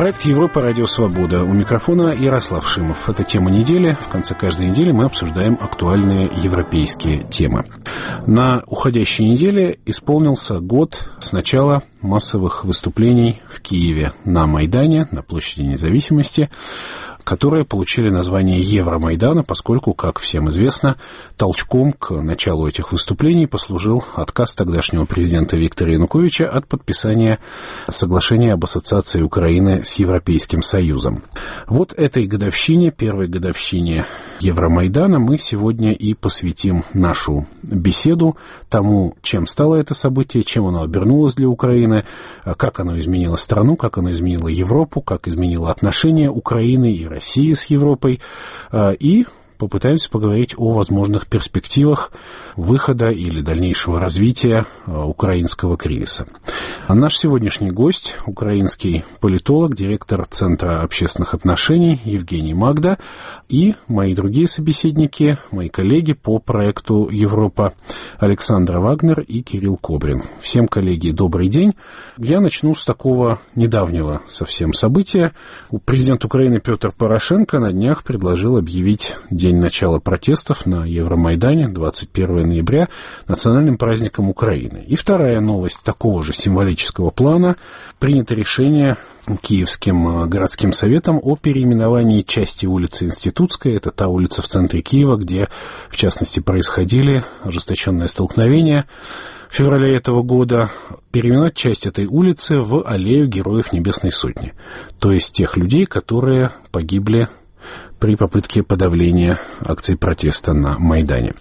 Проект «Европа. Радио Свобода». У микрофона Ярослав Шимов. Это тема недели. В конце каждой недели мы обсуждаем актуальные европейские темы. На уходящей неделе исполнился год с начала массовых выступлений в Киеве на Майдане, на площади Независимости, которые получили название Евромайдана, поскольку, как всем известно, толчком к началу этих выступлений послужил отказ тогдашнего президента Виктора Януковича от подписания соглашения об ассоциации Украины с Европейским Союзом. Вот этой годовщине, первой годовщине Евромайдана, мы сегодня и посвятим нашу беседу тому, чем стало это событие, чем оно обернулось для Украины, как оно изменило страну, как оно изменило Европу, как изменило отношения Украины и России с Европой, и попытаемся поговорить о возможных перспективах выхода или дальнейшего развития украинского кризиса. А наш сегодняшний гость – украинский политолог, директор Центра общественных отношений Евгений Магда, и мои другие собеседники, мои коллеги по проекту «Европа» Александр Вагнер и Кирилл Кобрин. Всем, коллеги, добрый день. Я начну с такого недавнего совсем события. Президент Украины Петр Порошенко на днях предложил объявить день начала протестов на Евромайдане, 21 ноября, национальным праздником Украины. И вторая новость такого же символического плана. Принято решение Киевским городским советом о переименовании части улицы Институтской. Это та улица в центре Киева, где, в частности, происходили ожесточенные столкновения в феврале этого года, переименовать часть этой улицы в аллею Героев Небесной Сотни. То есть тех людей, которые погибли при попытке подавления акций протеста на Майдане.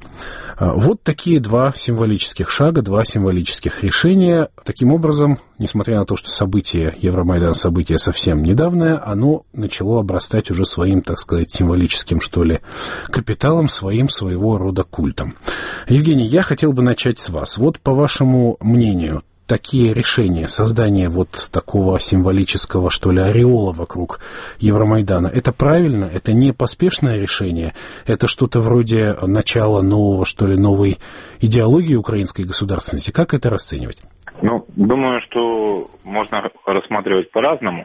Вот такие два символических шага, два символических решения. Таким образом, несмотря на то, что событие Евромайдан, событие совсем недавнее, оно начало обрастать уже своим, так сказать, символическим, что ли, капиталом, своего рода культом. Евгений, я хотел бы начать с вас. Вот, по вашему мнению, такие решения, создание вот такого символического, что ли, ореола вокруг Евромайдана, это правильно? Это не поспешное решение? Это что-то вроде начала нового, что ли, новой идеологии украинской государственности? Как это расценивать? Думаю, что можно рассматривать по-разному,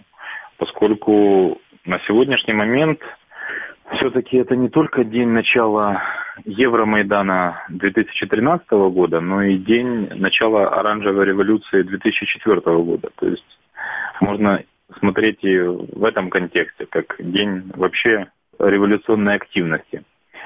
поскольку на сегодняшний момент все-таки это не только день начала Евромайдана 2013 года, но и день начала Оранжевой революции 2004 года. То есть можно смотреть и в этом контексте, как день вообще революционной активности.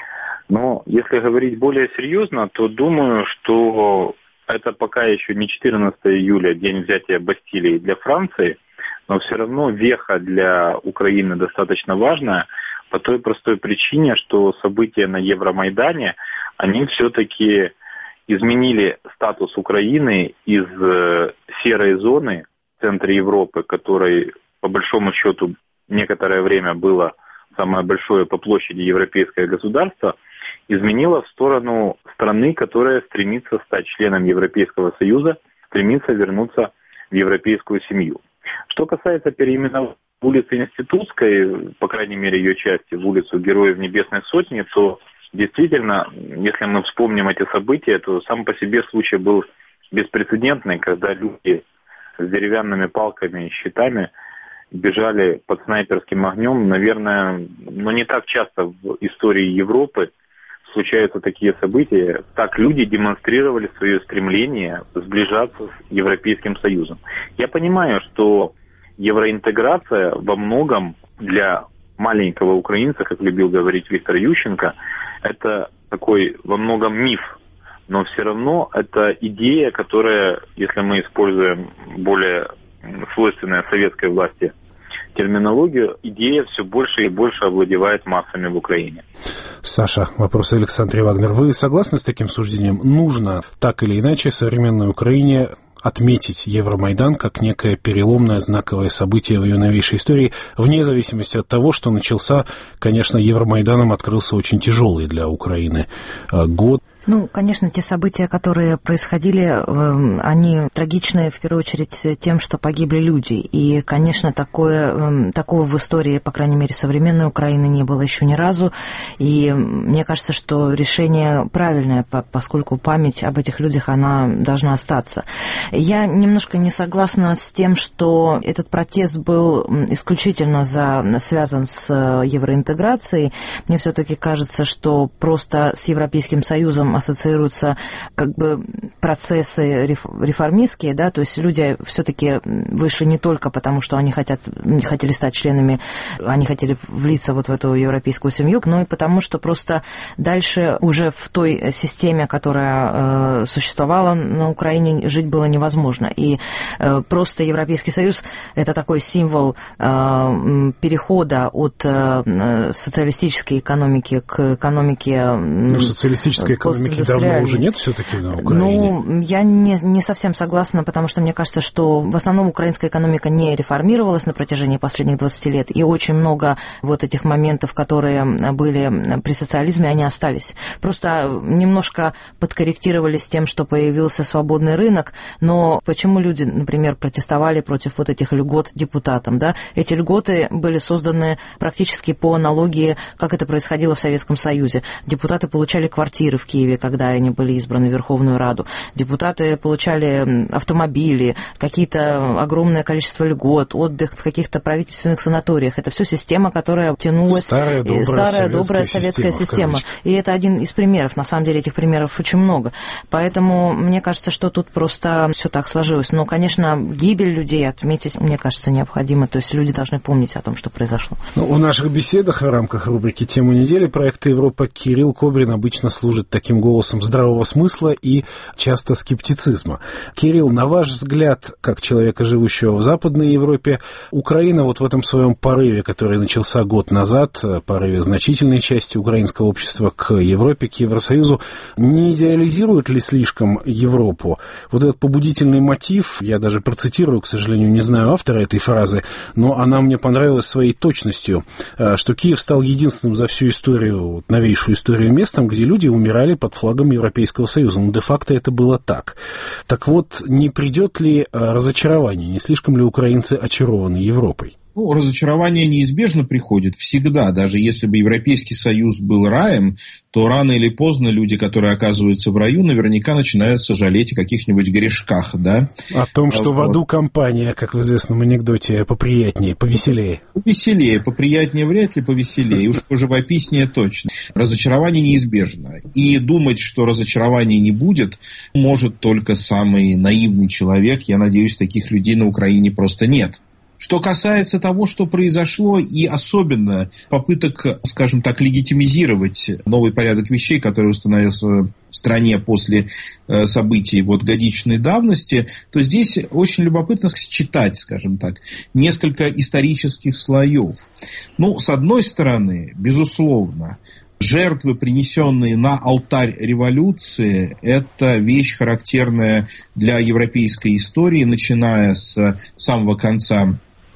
Но если говорить более серьезно, то думаю, что это пока еще не 14 июля, день взятия Бастилии для Франции, но все равно веха для Украины достаточно важная, по той простой причине, что события на Евромайдане, они все-таки изменили статус Украины из серой зоны в центре Европы, которой, по большому счету, некоторое время было самое большое по площади европейское государство, изменила в сторону страны, которая стремится стать членом Европейского Союза, стремится вернуться в европейскую семью. Что касается переименования улицы Институтской, по крайней мере ее части, в улицу Героев Небесной Сотни, то действительно, если мы вспомним эти события, то сам по себе случай был беспрецедентный, когда люди с деревянными палками и щитами бежали под снайперским огнем. Наверное, не так часто в истории Европы случаются такие события. Так люди демонстрировали свое стремление сближаться с Европейским Союзом. Я понимаю, что евроинтеграция во многом для маленького украинца, как любил говорить Виктор Ющенко, это такой во многом миф. Но все равно это идея, которая, если мы используем более свойственную советской власти терминологию, идея все больше и больше овладевает массами в Украине. Саша, вопрос Александре Вагнер. Вы согласны с таким суждением? Нужно так или иначе современной Украине отметить Евромайдан как некое переломное знаковое событие в ее новейшей истории, вне зависимости от того, что начался, конечно, Евромайданом открылся очень тяжелый для Украины год. Ну, конечно, те события, которые происходили, они трагичны в первую очередь тем, что погибли люди. И, конечно, такого в истории, по крайней мере, современной Украины не было еще ни разу. И мне кажется, что решение правильное, поскольку память об этих людях, она должна остаться. Я немножко не согласна с тем, что этот протест был исключительно связан с евроинтеграцией. Мне все-таки кажется, что просто с Европейским Союзом ассоциируются как бы процессы реформистские, да, то есть люди все-таки вышли не только потому, что они хотели стать членами, они хотели влиться вот в эту европейскую семью, но и потому, что просто дальше уже в той системе, которая существовала на Украине, жить было невозможно. И просто Европейский Союз – это такой символ перехода от социалистической экономики к экономике... Ну, социалистической экономики давно уже нет все-таки на Украине? Ну, я не совсем согласна, потому что мне кажется, что в основном украинская экономика не реформировалась на протяжении последних 20 лет, и очень много вот этих моментов, которые были при социализме, они остались. Просто немножко подкорректировались тем, что появился свободный рынок, но почему люди, например, протестовали против вот этих льгот депутатам, да? Эти льготы были созданы практически по аналогии, как это происходило в Советском Союзе. Депутаты получали квартиры в Киеве, когда они были избраны в Верховную Раду. Депутаты получали автомобили, какие-то огромное количество льгот, отдых в каких-то правительственных санаториях. Это все система, которая тянулась... Старая добрая советская система. И это один из примеров. На самом деле этих примеров очень много. Поэтому мне кажется, что тут просто все так сложилось. Но, конечно, гибель людей отметить, мне кажется, необходимо. То есть люди должны помнить о том, что произошло. Ну, в наших беседах в рамках рубрики «Тема недели» проекта «Европа» Кирилл Кобрин обычно служит таким голосом здравого смысла и часто скептицизма. Кирилл, на ваш взгляд, как человека, живущего в Западной Европе, Украина вот в этом своем порыве, который начался год назад, порыве значительной части украинского общества к Европе, к Евросоюзу, не идеализирует ли слишком Европу? Вот этот побудительный мотив, я даже процитирую, к сожалению, не знаю автора этой фразы, но она мне понравилась своей точностью, что Киев стал единственным за всю историю, новейшую историю местом, где люди умирали под флагом Европейского Союза. Но де-факто это было так. Так вот, не придет ли разочарование? Не слишком ли украинцы очарованы Европой? Ну, разочарование неизбежно приходит всегда. Даже если бы Европейский Союз был раем, то рано или поздно люди, которые оказываются в раю, наверняка начинают сожалеть о каких-нибудь грешках, да? О том, что в аду компания, как в известном анекдоте, поприятнее, повеселее. Повеселее, поприятнее вряд ли, повеселее. Уж поживописнее точно. Разочарование неизбежно. И думать, что разочарования не будет, может только самый наивный человек. Я надеюсь, таких людей на Украине просто нет. Что касается того, что произошло, и особенно попыток, скажем так, легитимизировать новый порядок вещей, который установился в стране после событий годичной давности, то здесь очень любопытно считать, скажем так, несколько исторических слоев. Ну, с одной стороны, безусловно, жертвы, принесенные на алтарь революции, это вещь, характерная для европейской истории, начиная с самого конца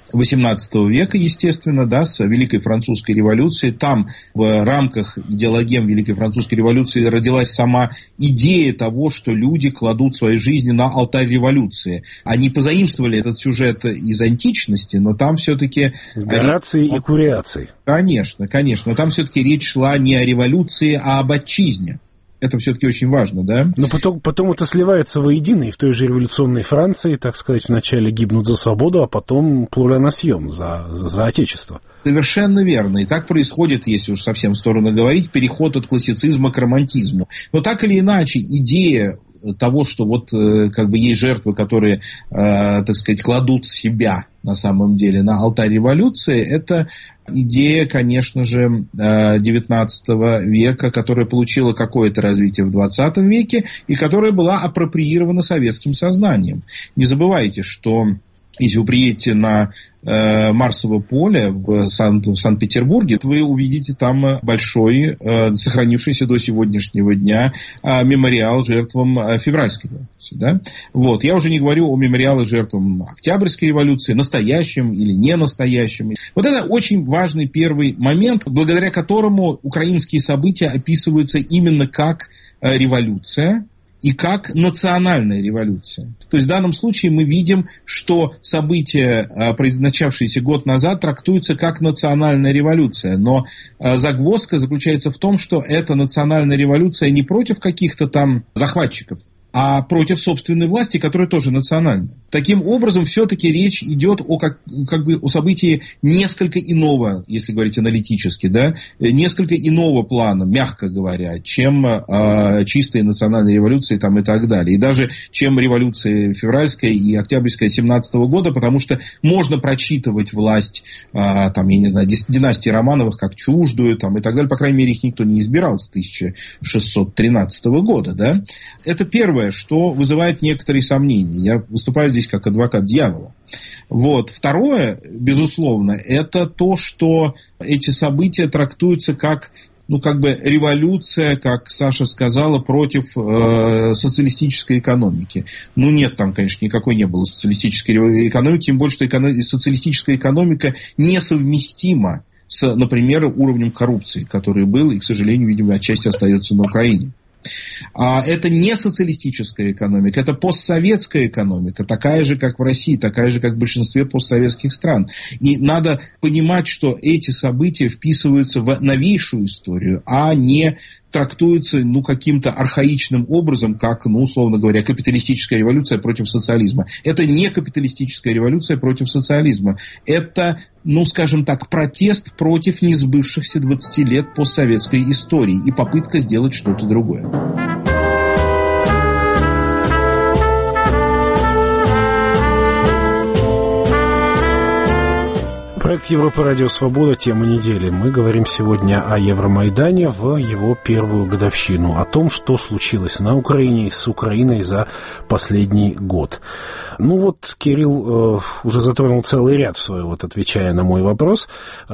XVIII века, естественно, да, с Великой Французской революции. Там в рамках идеологем Великой Французской революции родилась сама идея того, что люди кладут свои жизни на алтарь революции. Они позаимствовали этот сюжет из античности, но там все-таки... Горации и Куриации. Конечно, конечно. Но там все-таки речь шла не о революции, а об отчизне. Это все-таки очень важно, да? Но потом это сливается воедино, и в той же революционной Франции, так сказать, вначале гибнут за свободу, а потом плураланасьем за отечество. Совершенно верно. И так происходит, если уж совсем в сторону говорить, переход от классицизма к романтизму. Но так или иначе, идея того, что есть жертвы, которые, так сказать, кладут себя на самом деле на алтарь революции, это идея, конечно же, XIX века, которая получила какое-то развитие в XX веке и которая была апроприирована советским сознанием. Не забывайте, что Если вы приедете на Марсово поле в Санкт-Петербурге, вы увидите там большой, сохранившийся до сегодняшнего дня мемориал жертвам февральской революции. Да? Вот. Я уже не говорю о мемориале жертвам Октябрьской революции, настоящем или не настоящем. Вот это очень важный первый момент, благодаря которому украинские события описываются именно как революция и как национальная революция. То есть в данном случае мы видим, что события, начавшиеся год назад, трактуются как национальная революция. Но загвоздка заключается в том, что эта национальная революция не против каких-то там захватчиков, а против собственной власти, которая тоже национальная. Таким образом, все-таки речь идет о, о событии несколько иного, если говорить аналитически, да, несколько иного плана, мягко говоря, чем чистые национальные революции там, и так далее. И даже чем революции февральской и октябрьской 17 года, потому что можно прочитывать власть, там, я не знаю, династии Романовых как чуждую там, и так далее. По крайней мере, их никто не избирал с 1613 года. Да? Это первое, что вызывает некоторые сомнения. Я выступаю здесь как адвокат дьявола. Вот. Второе, безусловно, это то, что эти события трактуются как, революция, как Саша сказала, против социалистической экономики. Нет, там, конечно, никакой не было социалистической экономики, тем более, что социалистическая экономика несовместима с, например, уровнем коррупции, который был и, к сожалению, видимо, отчасти остается на Украине. Это не социалистическая экономика, это постсоветская экономика, такая же, как в России, такая же, как в большинстве постсоветских стран. И надо понимать, что эти события вписываются в новейшую историю, а не трактуются каким-то архаичным образом, как, условно говоря, капиталистическая революция против социализма. Это не капиталистическая революция против социализма. Это, скажем так, протест против несбывшихся 20 лет постсоветской истории и попытка сделать что-то другое. Проект Европа Радио Свобода. Тема недели. Мы говорим сегодня о Евромайдане в его первую годовщину, о том, что случилось на Украине и с Украиной за последний год. Кирилл уже затронул целый ряд свой, отвечая на мой вопрос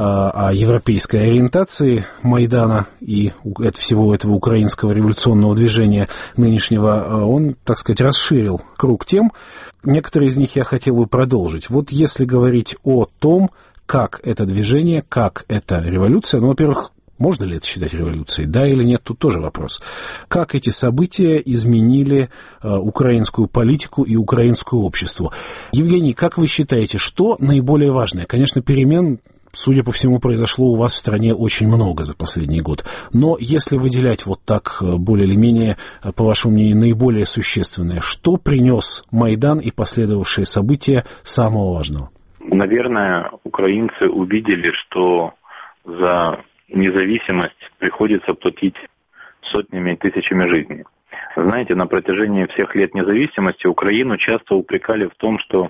о европейской ориентации Майдана и всего этого украинского революционного движения нынешнего. Он, так сказать, расширил круг тем. Некоторые из них я хотел бы продолжить. Если говорить о том, как это движение, как это революция, во-первых, можно ли это считать революцией, да или нет, тут тоже вопрос. Как эти события изменили украинскую политику и украинское общество? Евгений, как вы считаете, что наиболее важное? Конечно, перемен, судя по всему, произошло у вас в стране очень много за последний год. Но если выделять так более или менее, по вашему мнению, наиболее существенное, что принес Майдан и последовавшие события самого важного? Наверное, украинцы увидели, что за независимость приходится платить сотнями и тысячами жизней. Знаете, на протяжении всех лет независимости Украину часто упрекали в том, что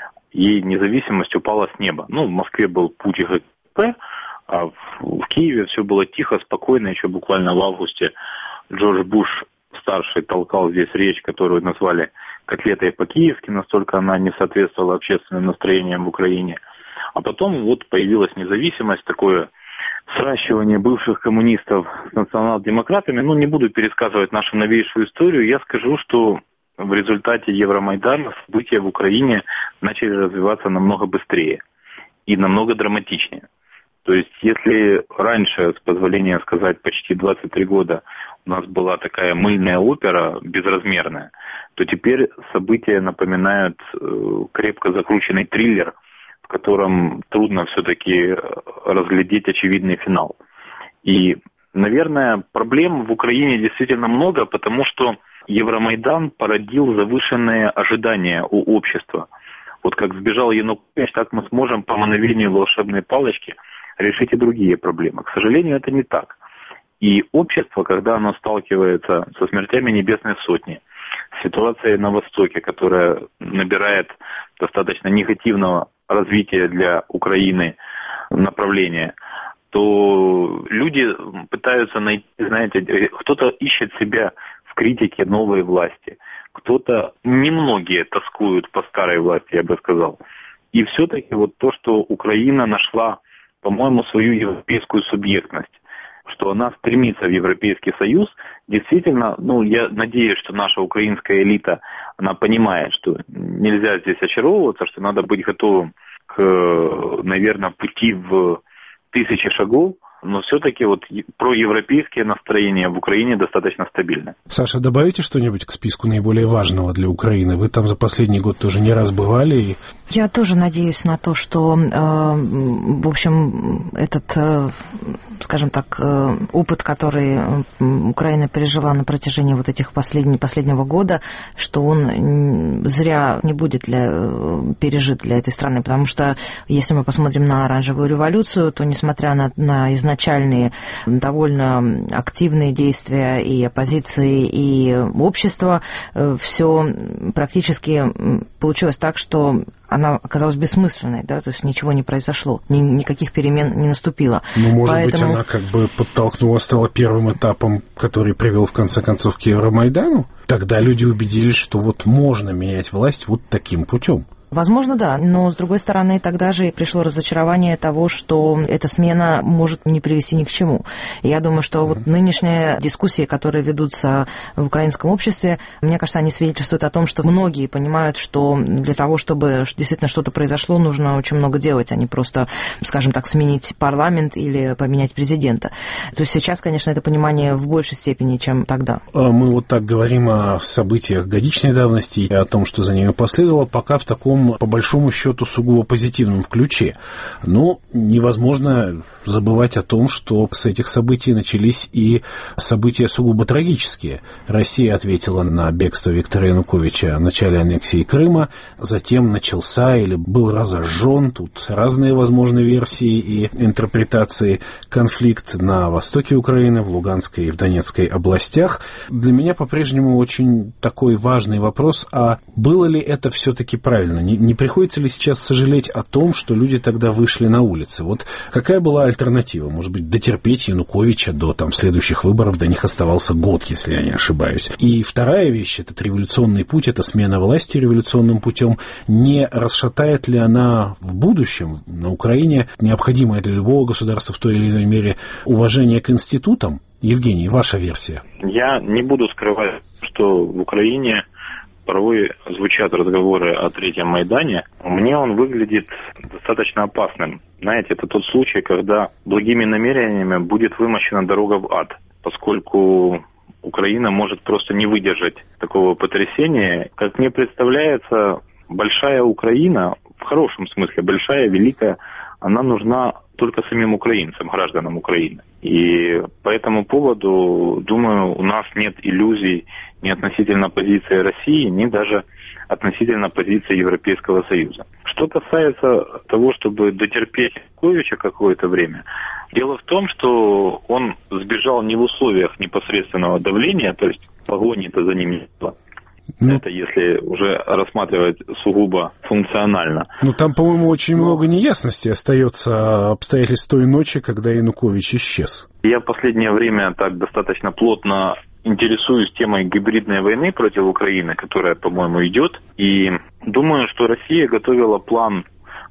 ей независимость упала с неба. В Москве был путь ГКП, а в Киеве все было тихо, спокойно. Еще буквально в августе Джордж Буш-старший толкал здесь речь, которую назвали котлетой по-киевски, настолько она не соответствовала общественным настроениям в Украине. А потом появилась независимость, такое сращивание бывших коммунистов с национал-демократами. Не буду пересказывать нашу новейшую историю, я скажу, что в результате Евромайдана события в Украине начали развиваться намного быстрее и намного драматичнее. То есть, если раньше, с позволения сказать, почти 23 года у нас была такая мыльная опера, безразмерная, то теперь события напоминают крепко закрученный триллер, в котором трудно все-таки разглядеть очевидный финал. И, наверное, проблем в Украине действительно много, потому что Евромайдан породил завышенные ожидания у общества. Как сбежал Янукович, так мы сможем по мановению волшебной палочки решить и другие проблемы. К сожалению, это не так. И общество, когда оно сталкивается со смертями Небесной Сотни, ситуацией на Востоке, которая набирает достаточно негативного развития для Украины направления, то люди пытаются найти, кто-то ищет себя в критике новой власти, кто-то, немногие тоскуют по старой власти, я бы сказал. И все-таки вот то, что Украина нашла, по-моему, свою европейскую субъектность, что она стремится в Европейский Союз, действительно, я надеюсь, что наша украинская элита, она понимает, что нельзя здесь очаровываться, что надо быть готовым к, наверное, пути в 1000 шагов, но все-таки вот проевропейские настроения в Украине достаточно стабильны. Саша, добавите что-нибудь к списку наиболее важного для Украины? Вы там за последний год тоже не раз бывали. Я тоже надеюсь на то, что, в общем, этот, скажем так, опыт, который Украина пережила на протяжении вот этих последнего года, что он зря не будет пережит для этой страны, потому что если мы посмотрим на оранжевую революцию, то, несмотря на изначальные довольно активные действия и оппозиции, и общества, все практически получилось так, что она оказалась бессмысленной, да, то есть ничего не произошло, никаких перемен не наступило. Ну, может быть, она как бы подтолкнула, стала первым этапом, который привел в конце концов к Евромайдану? Тогда люди убедились, что вот можно менять власть вот таким путем. Возможно, да, но, с другой стороны, тогда же и пришло разочарование того, что эта смена может не привести ни к чему. И я думаю, что вот нынешние дискуссии, которые ведутся в украинском обществе, мне кажется, они свидетельствуют о том, что многие понимают, что для того, чтобы действительно что-то произошло, нужно очень много делать, а не просто, скажем так, сменить парламент или поменять президента. То есть сейчас, конечно, это понимание в большей степени, чем тогда. Мы вот так говорим о событиях годичной давности и о том, что за ними последовало, пока в таком, по большому счету, сугубо позитивном ключе. Но невозможно забывать о том, что с этих событий начались и события сугубо трагические. Россия ответила на бегство Виктора Януковича о начале аннексии Крыма, затем начался или был разожжен, тут разные возможные версии и интерпретации, конфликт на востоке Украины, в Луганской и в Донецкой областях. Для меня по-прежнему очень такой важный вопрос, а было ли это все-таки правильно? Не приходится ли сейчас сожалеть о том, что люди тогда вышли на улицы? Вот какая была альтернатива? Может быть, дотерпеть Януковича до следующих выборов, до них оставался год, если я не ошибаюсь. И вторая вещь, этот революционный путь, это смена власти революционным путем. Не расшатает ли она в будущем на Украине необходимое для любого государства в той или иной мере уважение к институтам? Евгений, ваша версия. Я не буду скрывать, что в Украине порой звучат разговоры о Третьем Майдане. Мне он выглядит достаточно опасным. Знаете, это тот случай, когда благими намерениями будет вымощена дорога в ад, поскольку Украина может просто не выдержать такого потрясения. Как мне представляется, большая Украина, в хорошем смысле, большая, великая, она нужна только самим украинцам, гражданам Украины. И по этому поводу, думаю, у нас нет иллюзий ни относительно позиции России, ни даже относительно позиции Европейского Союза. Что касается того, чтобы дотерпеть Януковича какое-то время, дело в том, что он сбежал не в условиях непосредственного давления, то есть погони-то за ним не было. Это если уже рассматривать сугубо функционально. Ну, там, по-моему, очень много неясностей остается обстоятельств той ночи, когда Янукович исчез. Я в последнее время так достаточно плотно интересуюсь темой гибридной войны против Украины, которая, по-моему, идет. И думаю, что Россия готовила план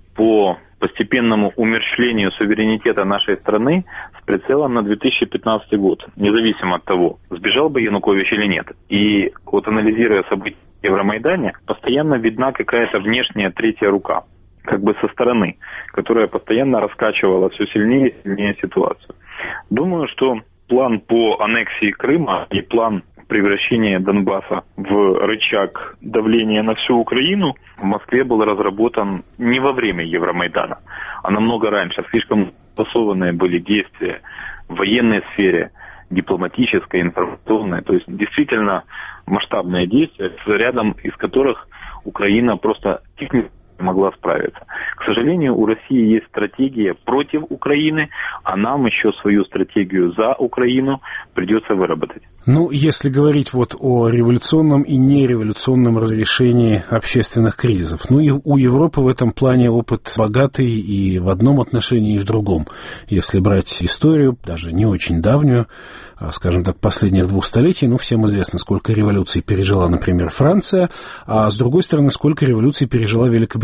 по постепенному умерщвлению суверенитета нашей страны с прицелом на 2015 год, независимо от того, сбежал бы Янукович или нет. И вот анализируя события в Евромайдане, постоянно видна какая-то внешняя третья рука, как бы со стороны, которая постоянно раскачивала все сильнее и сильнее ситуацию. Думаю, что план по аннексии Крыма и план превращения Донбасса в рычаг давления на всю Украину в Москве был разработан не во время Евромайдана, а намного раньше. Слишком способные были действия в военной сфере, дипломатической, информационной. То есть действительно масштабные действия, рядом из которых Украина просто технически не могла справиться. К сожалению, у России есть стратегия против Украины, а нам еще свою стратегию за Украину придется выработать. Ну, если говорить вот о революционном и нереволюционном разрешении общественных кризисов, ну и у Европы в этом плане опыт богатый и в одном отношении, и в другом. Если брать историю, даже не очень давнюю, скажем так, последних 2 столетий, ну, всем известно, сколько революций пережила, например, Франция, а с другой стороны, сколько революций пережила Великобритания.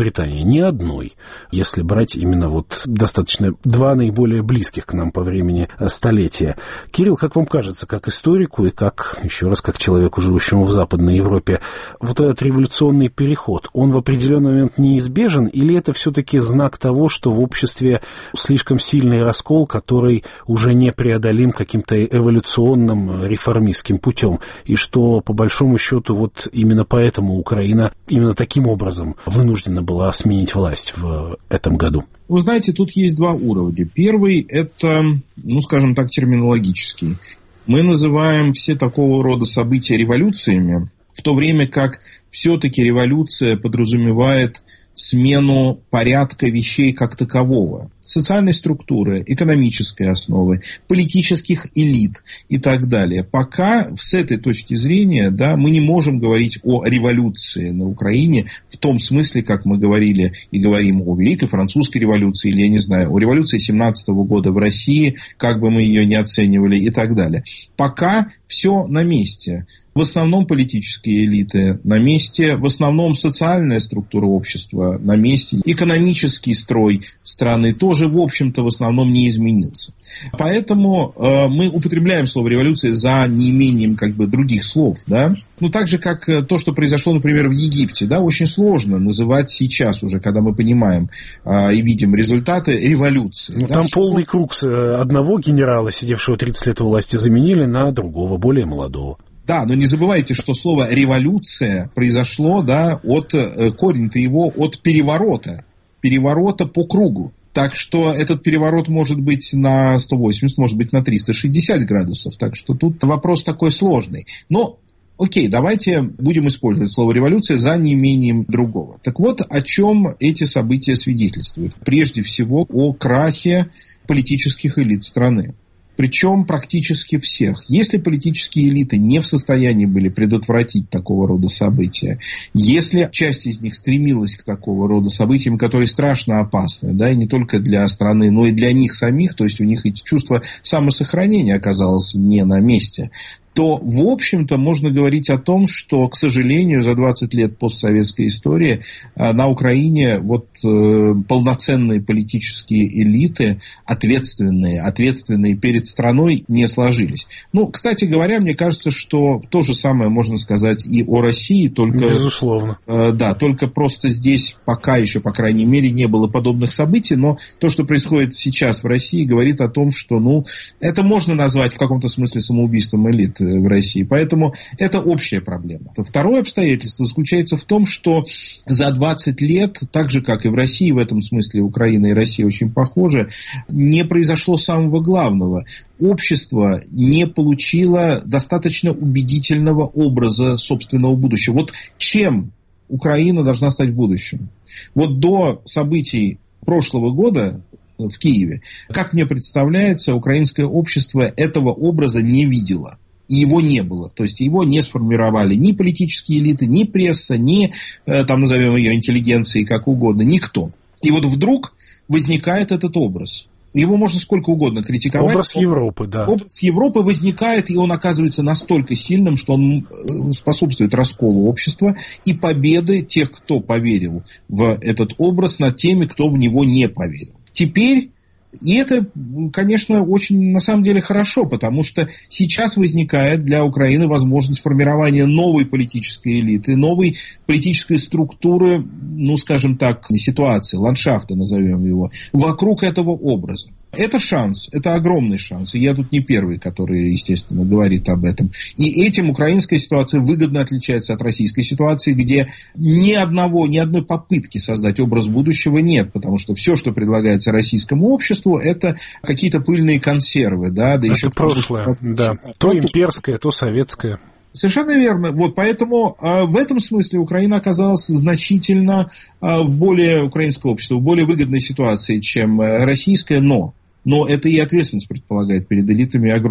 Великобритании. Ни одной. Если брать именно вот достаточно два наиболее близких к нам по времени столетия. Кирилл, как вам кажется, как историку и как, еще раз, как человеку, живущему в Западной Европе, вот этот революционный переход, он в определенный момент неизбежен, или это все-таки знак того, что в обществе слишком сильный раскол, который уже непреодолим каким-то эволюционным реформистским путем, и что, по большому счету, вот именно поэтому Украина именно таким образом вынуждена была сменить власть в этом году? Вы знаете, тут есть два уровня. Первый – это, скажем так, терминологический. Мы называем все такого рода события революциями, в то время как все-таки революция подразумевает смену порядка вещей как такового. Социальной структуры, экономической основы, политических элит и так далее. Пока с этой точки зрения, мы не можем говорить о революции на Украине в том смысле, как мы говорили и говорим о Великой Французской революции, или, я не знаю, о революции 17 года в России, как бы мы ее ни оценивали и так далее. Пока все на месте. В основном политические элиты на месте, в основном социальная структура общества на месте, экономический строй страны тоже, в общем-то, в основном не изменился. Поэтому мы употребляем слово «революция» за неимением других слов, так же, как то, что произошло, например, в Египте, очень сложно называть сейчас уже, когда мы понимаем и видим результаты революции. Там полный круг с одного генерала, сидевшего 30 лет у власти, заменили на другого, более молодого. Да, но не забывайте, что слово «революция» произошло, корень-то его от переворота по кругу. Так что этот переворот может быть на 180, может быть на 360 градусов. Так что тут вопрос такой сложный. Но, окей, давайте будем использовать слово «революция» за неимением другого. Так вот, о чем эти события свидетельствуют. Прежде всего, о крахе политических элит страны. Причем практически всех. Если политические элиты не в состоянии были предотвратить такого рода события, если часть из них стремилась к такого рода событиям, которые страшно опасны, и не только для страны, но и для них самих, то есть у них эти чувства самосохранения оказалось не на месте, то, в общем-то, можно говорить о том, что, к сожалению, за 20 лет постсоветской истории на Украине полноценные политические элиты, ответственные перед страной, не сложились. Кстати говоря, мне кажется, что то же самое можно сказать и о России, только... Безусловно. Только просто здесь пока еще, по крайней мере, не было подобных событий, но то, что происходит сейчас в России, говорит о том, что, это можно назвать в каком-то смысле самоубийством элит в России. Поэтому это общая проблема. Второе обстоятельство заключается в том, что за 20 лет, так же, как и в России, в этом смысле Украина и Россия очень похожи, не произошло самого главного. Общество не получило достаточно убедительного образа собственного будущего. Чем Украина должна стать в будущем? До событий прошлого года в Киеве, как мне представляется, украинское общество этого образа не видело. И его не было. То есть его не сформировали ни политические элиты, ни пресса, ни, назовем ее интеллигенцией, как угодно, никто. И вдруг возникает этот образ. Его можно сколько угодно критиковать. Образ Европы, да. Образ Европы возникает, и он оказывается настолько сильным, что он способствует расколу общества и победы тех, кто поверил в этот образ, над теми, кто в него не поверил. Теперь... И это, конечно, очень, на самом деле, хорошо, потому что сейчас возникает для Украины возможность формирования новой политической элиты, новой политической структуры, скажем так, ситуации, ландшафта, назовем его, вокруг этого образа. Это шанс, это огромный шанс. И я тут не первый, который, естественно, говорит об этом. И этим украинская ситуация выгодно отличается от российской ситуации, где ни одной попытки создать образ будущего нет. Потому что все, что предлагается российскому обществу, это какие-то пыльные консервы. Это еще прошлое, да. То имперское, то советское. Совершенно верно. Поэтому в этом смысле Украина оказалась значительно в более украинское общество, в более выгодной ситуации, чем российское, но это и ответственность предполагает перед элитами огромная.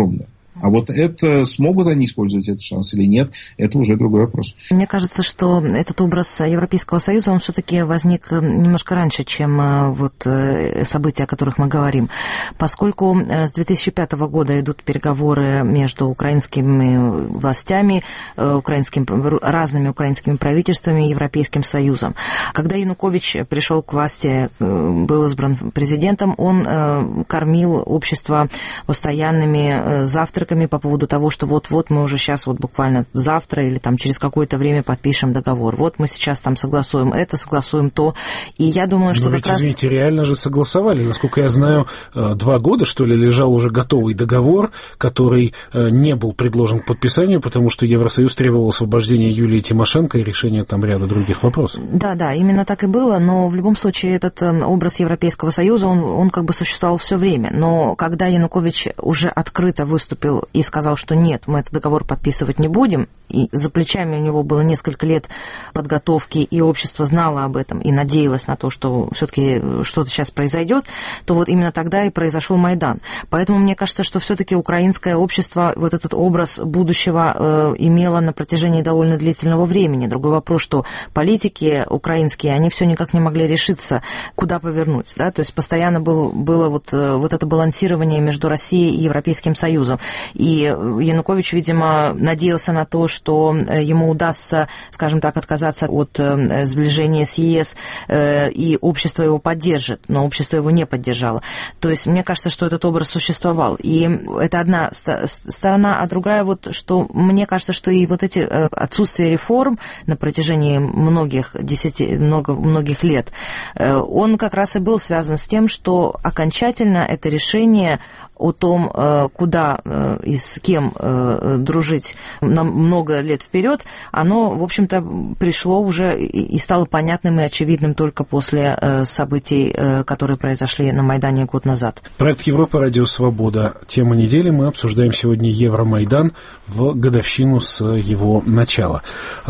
А вот это, смогут они использовать этот шанс или нет, это уже другой вопрос. Мне кажется, что этот образ Европейского Союза, он все-таки возник немножко раньше, чем вот события, о которых мы говорим. Поскольку с 2005 года идут переговоры между украинскими властями, разными украинскими правительствами и Европейским Союзом. Когда Янукович пришел к власти, был избран президентом, он кормил общество постоянными завтраками по поводу того, что вот-вот мы уже сейчас вот буквально завтра или там через какое-то время подпишем договор. Вот мы сейчас там согласуем это, согласуем то. И я думаю, что ведь, извините, реально же согласовали. Насколько я знаю, 2 года, что ли, лежал уже готовый договор, который не был предложен к подписанию, потому что Евросоюз требовал освобождения Юлии Тимошенко и решения там ряда других вопросов. Да, именно так и было, но в любом случае этот образ Европейского Союза, он как бы существовал все время. Но когда Янукович уже открыто выступил и сказал, что нет, мы этот договор подписывать не будем, и за плечами у него было несколько лет подготовки, и общество знало об этом и надеялось на то, что все-таки что-то сейчас произойдет, то вот именно тогда и произошел Майдан. Поэтому мне кажется, что все-таки украинское общество вот этот образ будущего имело на протяжении довольно длительного времени. Другой вопрос, что политики украинские, они все никак не могли решиться, куда повернуть. Да? То есть постоянно было вот это балансирование между Россией и Европейским Союзом. И Янукович, видимо, надеялся на то, что ему удастся, скажем так, отказаться от сближения с ЕС, и общество его поддержит, но общество его не поддержало. То есть мне кажется, что этот образ существовал. И это одна сторона, а другая вот, что мне кажется, что и вот эти отсутствие реформ на протяжении многих лет, он как раз и был связан с тем, что окончательно это решение о том, куда и с кем дружить на много лет вперед, оно, в общем-то, пришло уже и стало понятным и очевидным только после событий, которые произошли на Майдане год назад. Проект Европа, Радио Свобода. Тема недели. Мы обсуждаем сегодня Евромайдан в годовщину с его начала.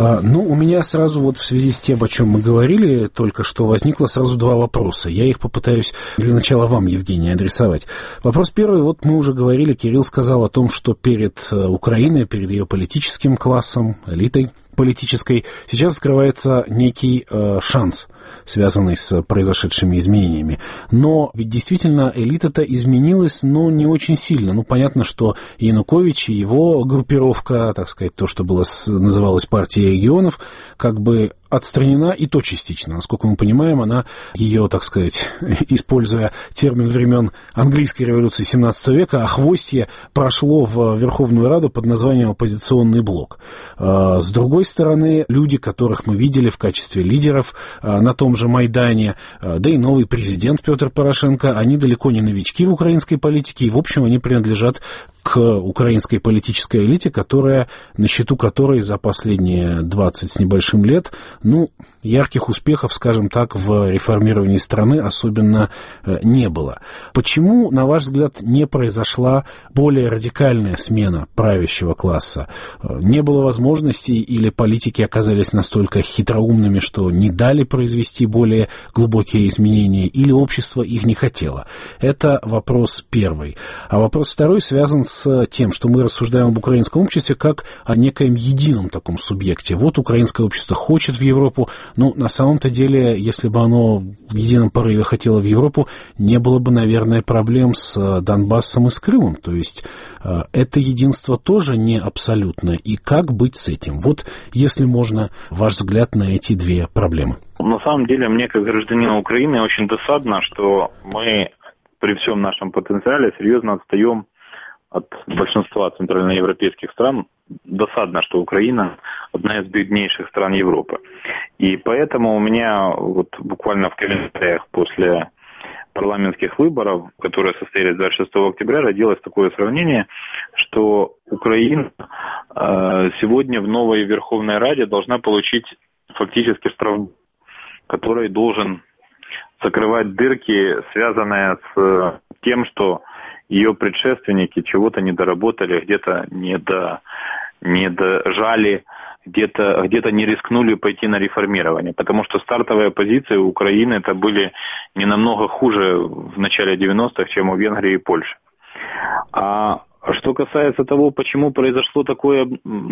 У меня сразу вот в связи с тем, о чем мы говорили, только что возникло сразу 2 вопроса. Я их попытаюсь для начала вам, Евгений, адресовать. Вопрос первый. Вот мы уже говорили, Кирилл сказал о том, что перед Украиной, перед ее политическим классом, элитой политической, сейчас открывается некий шанс, связанный с произошедшими изменениями. Но ведь действительно элита-то изменилась, но не очень сильно. Понятно, что Янукович и его группировка, так сказать, то, что называлось партией регионов, как бы отстранена, и то частично. Насколько мы понимаем, она ее, так сказать, используя термин времен английской революции 17 века, охвостье прошло в Верховную Раду под названием «Оппозиционный блок». С другой стороны, люди, которых мы видели в качестве лидеров на том же Майдане, да и новый президент Петр Порошенко, они далеко не новички в украинской политике, и, в общем, они принадлежат к украинской политической элите, на счету которой за последние 20 с небольшим лет, ярких успехов, скажем так, в реформировании страны особенно не было. Почему, на ваш взгляд, не произошла более радикальная смена правящего класса? Не было возможности или политики оказались настолько хитроумными, что не дали произвести более глубокие изменения, или общество их не хотело? Это вопрос первый. А вопрос второй связан с тем, что мы рассуждаем об украинском обществе как о некоем едином таком субъекте. Вот украинское общество хочет в Европу, но на самом-то деле, если бы оно в едином порыве хотело в Европу, не было бы, наверное, проблем с Донбассом и с Крымом. То есть это единство тоже не абсолютно. И как быть с этим? Вот, если можно, ваш взгляд на эти 2 проблемы. На самом деле, мне, как гражданину Украины, очень досадно, что мы при всем нашем потенциале серьезно отстаем от большинства центральноевропейских стран. Досадно, что Украина одна из беднейших стран Европы. И поэтому у меня вот буквально в комментариях после парламентских выборов, которые состоялись 26 октября, родилось такое сравнение, что Украина сегодня в новой Верховной Раде должна получить фактически штрафбат, который должен закрывать дырки, связанные с тем, что ее предшественники чего-то не доработали, где-то не дожали, где-то не рискнули пойти на реформирование. Потому что стартовые позиции у Украины это были не намного хуже в начале 90-х, чем у Венгрии и Польши. А Что касается того, почему произошло такое,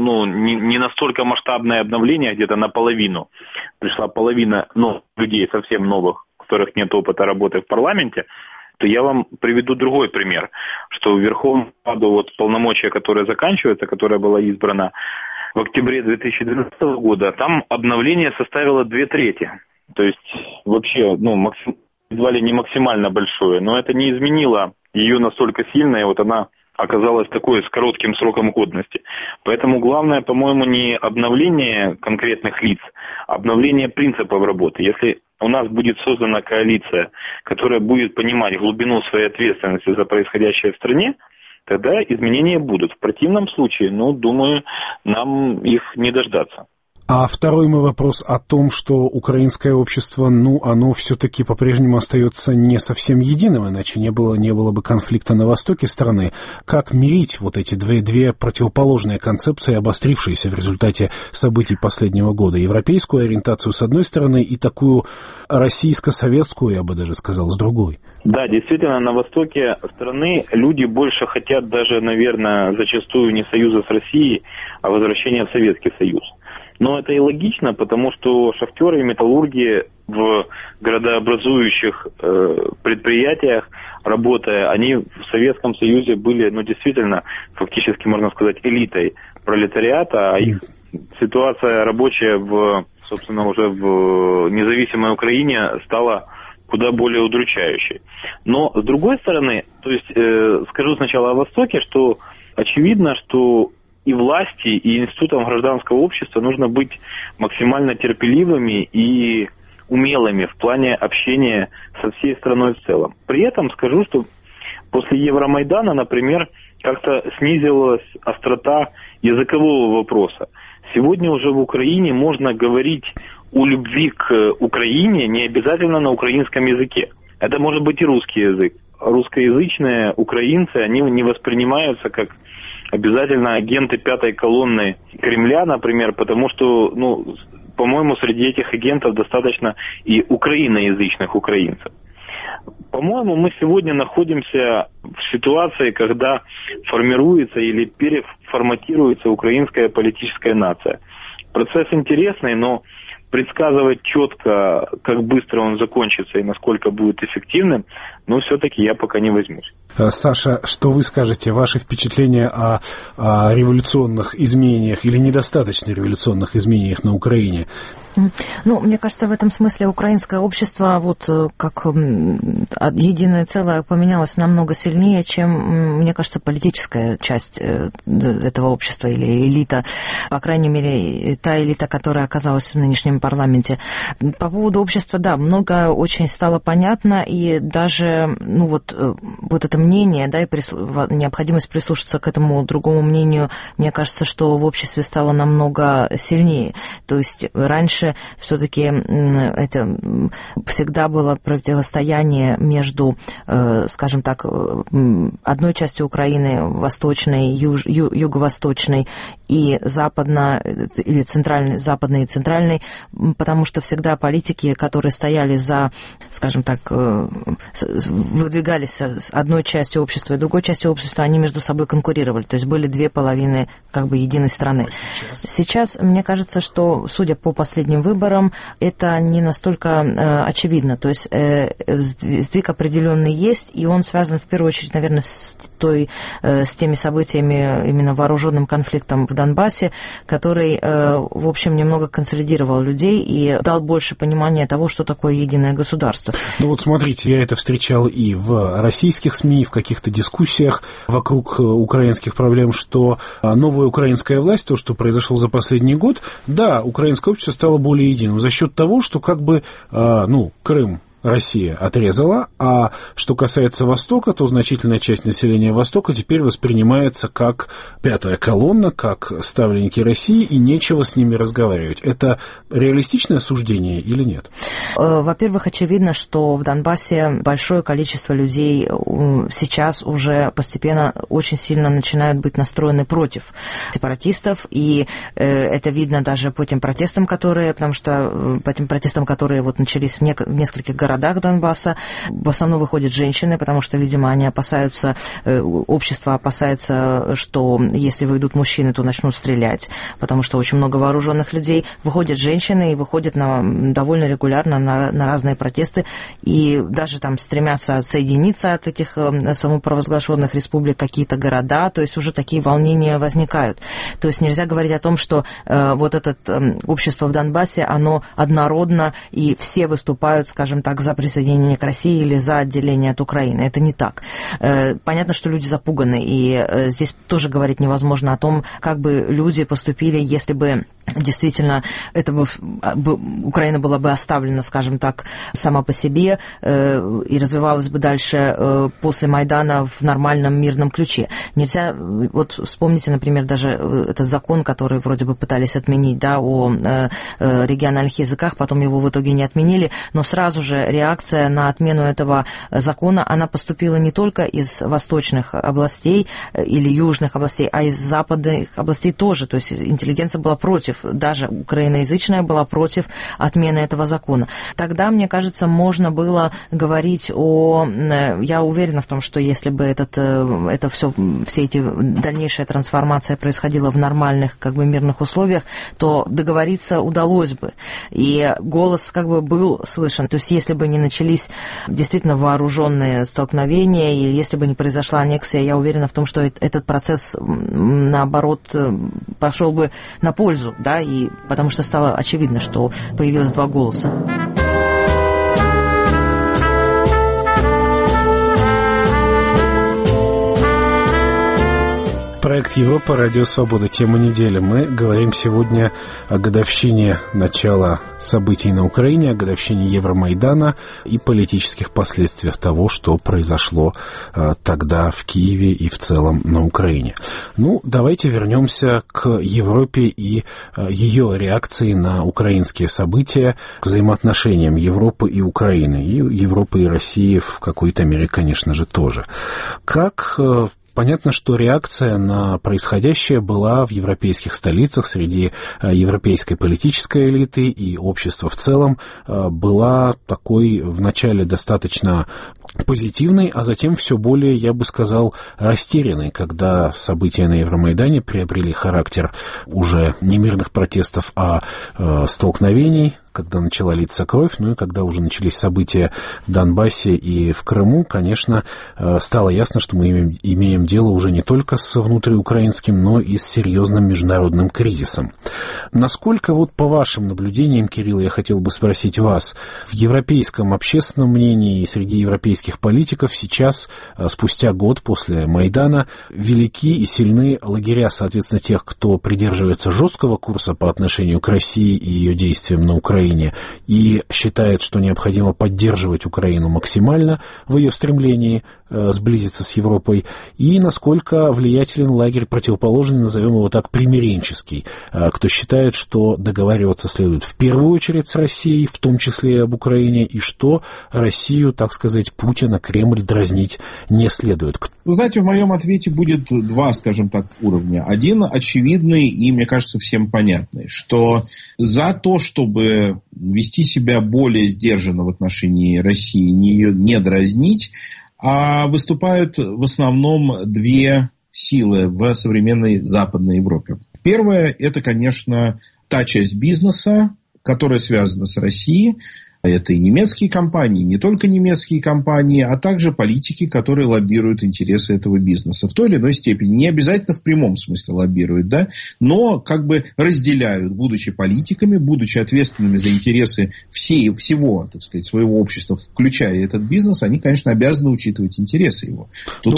не настолько масштабное обновление, где-то наполовину, пришла половина людей совсем новых, у которых нет опыта работы в парламенте, то я вам приведу другой пример, что в Верховную Раду полномочия, которая заканчивается, которая была избрана в октябре 2012 года, там обновление составило 2/3. То есть вообще, едва ли не максимально большое, но это не изменило ее настолько сильно, и она оказалась такой с коротким сроком годности. Поэтому главное, по-моему, не обновление конкретных лиц, а обновление принципов работы. Если у нас будет создана коалиция, которая будет понимать глубину своей ответственности за происходящее в стране, тогда изменения будут. В противном случае, думаю, нам их не дождаться. А второй мой вопрос о том, что украинское общество, оно все-таки по-прежнему остается не совсем единым, иначе не было бы конфликта на востоке страны. Как мирить эти две противоположные концепции, обострившиеся в результате событий последнего года? Европейскую ориентацию с одной стороны и такую российско-советскую, я бы даже сказал, с другой. Да, действительно, на востоке страны люди больше хотят даже, наверное, зачастую не союза с Россией, а возвращения в Советский Союз. Но это и логично, потому что шахтеры и металлурги в градообразующих предприятиях, работая, они в Советском Союзе были, действительно, фактически, можно сказать, элитой пролетариата, а их ситуация рабочая уже в независимой Украине стала куда более удручающей. Но, с другой стороны, скажу сначала о Востоке, что очевидно, что и власти, и институтам гражданского общества нужно быть максимально терпеливыми и умелыми в плане общения со всей страной в целом. При этом скажу, что после Евромайдана, например, как-то снизилась острота языкового вопроса. Сегодня уже в Украине можно говорить о любви к Украине не обязательно на украинском языке. Это может быть и русский язык. Русскоязычные украинцы, они не воспринимаются как обязательно агенты пятой колонны Кремля, например, потому что, по-моему, среди этих агентов достаточно и украиноязычных украинцев. По-моему, мы сегодня находимся в ситуации, когда формируется или переформатируется украинская политическая нация. Процесс интересный, но предсказывать четко, как быстро он закончится и насколько будет эффективным, все-таки я пока не возьмусь. Саша, что вы скажете? Ваши впечатления о революционных изменениях или недостаточно революционных изменениях на Украине? Мне кажется, в этом смысле украинское общество как единое целое поменялось намного сильнее, чем, мне кажется, политическая часть этого общества или элита, по крайней мере, та элита, которая оказалась в нынешнем парламенте. По поводу общества, да, много очень стало понятно, и даже это мнение, да, и необходимость прислушаться к этому другому мнению, мне кажется, что в обществе стало намного сильнее. То есть раньше все-таки это всегда было противостояние между, скажем так, одной частью Украины, восточной, юго-восточной и или западной и центральной, потому что всегда политики, которые стояли за, скажем так, выдвигались с одной частью общества и другой частью общества, они между собой конкурировали, то есть были две половины единой страны. Сейчас, мне кажется, что, судя по последним выборам, это не настолько очевидно, то есть сдвиг определенный есть, и он связан в первую очередь, наверное, с теми событиями, именно вооруженным конфликтом в Донбассе, который, в общем, немного консолидировал людей и дал больше понимания того, что такое единое государство. Смотрите, я это встречал и в российских СМИ, в каких-то дискуссиях вокруг украинских проблем, что новая украинская власть, то, что произошло за последний год, да, украинское общество стало более единым за счет того, что Крым Россия отрезала, а что касается Востока, то значительная часть населения Востока теперь воспринимается как пятая колонна, как ставленники России, и нечего с ними разговаривать. Это реалистичное суждение или нет? Во-первых, очевидно, что в Донбассе большое количество людей сейчас уже постепенно очень сильно начинают быть настроены против сепаратистов, и это видно даже по тем протестам, которые начались в нескольких городах городах Донбасса. В основном выходят женщины, потому что, видимо, они опасаются, общество опасается, что если выйдут мужчины, то начнут стрелять, потому что очень много вооруженных людей. Выходят женщины и выходят довольно регулярно на разные протесты, и даже там стремятся отсоединиться от этих самопровозглашенных республик, какие-то города, то есть уже такие волнения возникают. То есть нельзя говорить о том, что вот это общество в Донбассе, оно однородно, и все выступают, скажем так, за присоединение к России или за отделение от Украины. Это не так. Понятно, что люди запуганы, и здесь тоже говорить невозможно о том, как бы люди поступили, если бы действительно Украина была бы оставлена, скажем так, сама по себе и развивалась бы дальше после Майдана в нормальном мирном ключе. Нельзя, вот вспомните, например, даже этот закон, который вроде бы пытались отменить, да, о региональных языках, потом его в итоге не отменили, но сразу же реакция на отмену этого закона, она поступила не только из восточных областей или южных областей, а из западных областей тоже, то есть интеллигенция была против, даже украиноязычная была против отмены этого закона. Тогда, мне кажется, можно было говорить я уверена в том, что если бы все эти дальнейшая трансформация происходила в нормальных, как бы, мирных условиях, то договориться удалось бы. И голос, как бы, был слышен. То есть если бы не начались действительно вооруженные столкновения, и если бы не произошла аннексия, я уверена в том, что этот процесс, наоборот, пошел бы на пользу, да, и потому что стало очевидно, что появилось два голоса. Проект «Европа. Радио Свобода». Тема недели. Мы говорим сегодня о годовщине начала событий на Украине, о годовщине Евромайдана и политических последствиях того, что произошло тогда в Киеве и в целом на Украине. Давайте вернемся к Европе и ее реакции на украинские события, к взаимоотношениям Европы и Украины, и Европы и России в какой-то мере, конечно же, тоже. Понятно, что реакция на происходящее была в европейских столицах, среди европейской политической элиты и общества в целом, была такой вначале достаточно позитивной, а затем все более, я бы сказал, растерянной, когда события на Евромайдане приобрели характер уже не мирных протестов, а столкновений, когда начала литься кровь, и когда уже начались события в Донбассе и в Крыму, конечно, стало ясно, что мы имеем дело уже не только с внутриукраинским, но и с серьезным международным кризисом. Насколько, по вашим наблюдениям, Кирилл, я хотел бы спросить вас, в европейском общественном мнении и среди европейских политиков сейчас, спустя год после Майдана, велики и сильны лагеря, соответственно, тех, кто придерживается жесткого курса по отношению к России и ее действиям на Украине, и считает, что необходимо поддерживать Украину максимально в ее стремлении сблизиться с Европой, и насколько влиятелен лагерь противоположный, назовем его так, примиренческий, кто считает, что договариваться следует в первую очередь с Россией, в том числе и об Украине, и что Россию, так сказать, Путина, Кремль дразнить не следует. Вы знаете, в моем ответе будет два, скажем так, уровня. Один очевидный и, мне кажется, всем понятный, что за то, чтобы вести себя более сдержанно в отношении России, ее не дразнить, выступают в основном две силы в современной Западной Европе. Первое – это, конечно, та часть бизнеса, которая связана с Россией. Это и немецкие компании, не только немецкие компании, а также политики, которые лоббируют интересы этого бизнеса в той или иной степени. Не обязательно в прямом смысле лоббируют, да, но как бы разделяют, будучи политиками, будучи ответственными за интересы всего, так сказать, своего общества, включая этот бизнес, они, конечно, обязаны учитывать интересы его.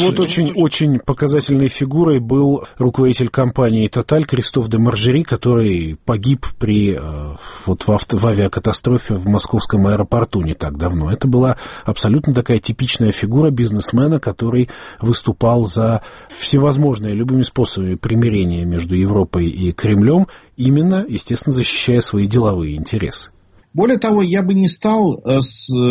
Очень показательной фигурой был руководитель компании «Тоталь» Кристоф де Маржери, который погиб в авиакатастрофе в московском аэропорту не так давно. Это была абсолютно такая типичная фигура бизнесмена, который выступал за всевозможные любыми способами примирения между Европой и Кремлем, именно, естественно, защищая свои деловые интересы. Более того, я бы не стал на